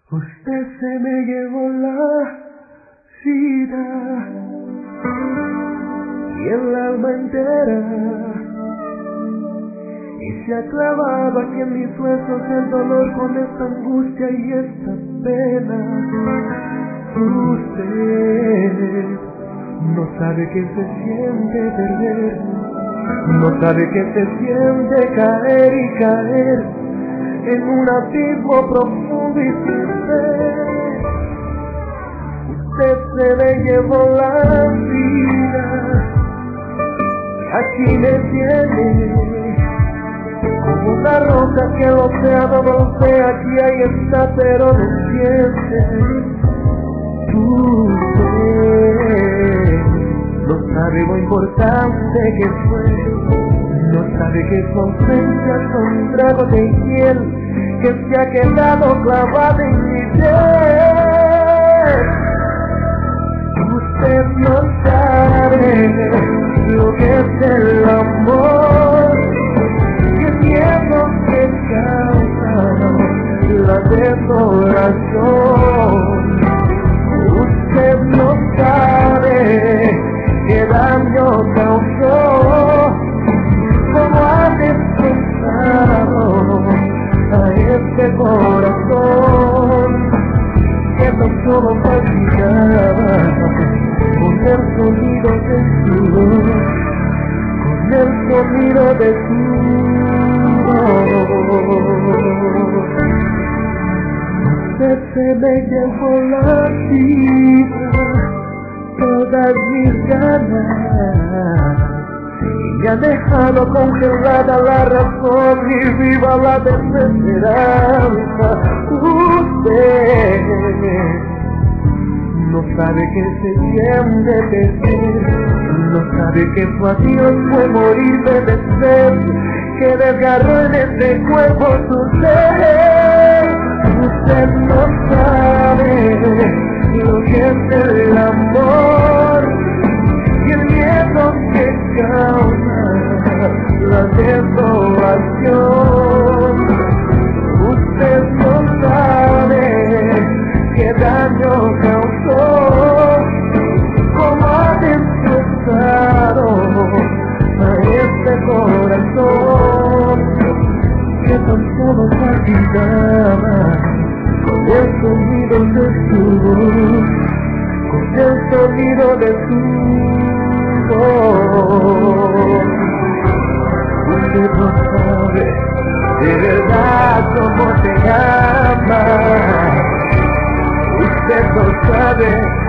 Usted se me llevó la vida y el alma entera, y se ha clavado aquí en mis huesos el dolor con esta angustia y esta pena. Usted no sabe que se siente perder, no sabe que se siente caer y caer en un abismo profundo y sin fe. Usted se me llevó la vida, aquí me tiene como una roca que el océano golpea. Aquí ahí está, pero no siente. Usted no sabe lo importante que fue, no sabe que su ausencia es un trago de hiel que se ha quedado clavado en mi piel. Usted no sabe lo que es el amor, qué miedo que causa la desolación. Usted no sabe qué daño causó, cómo ha destrozado a este corazón que tan solo palpitaba con el sonido de su voz, con el sonido de su voz. Usted se me llevó la vida, todas mis ganas, y me ha dejado congelada la razón y viva la desesperanza. Usted no sabe que se siente perder, no sabe que su adiós fue morir de sed, que desgarró en este cuerpo su ser. Usted no sabe lo que es el amor y el miedo que causa la desolación. Usted no sabe qué daño causó, cómo ha destrozado a este corazón que tan solo palpitaba con el sonido de su voz, con el sonido de su voz. Usted no sabe de verdad cómo te ama, usted no sabe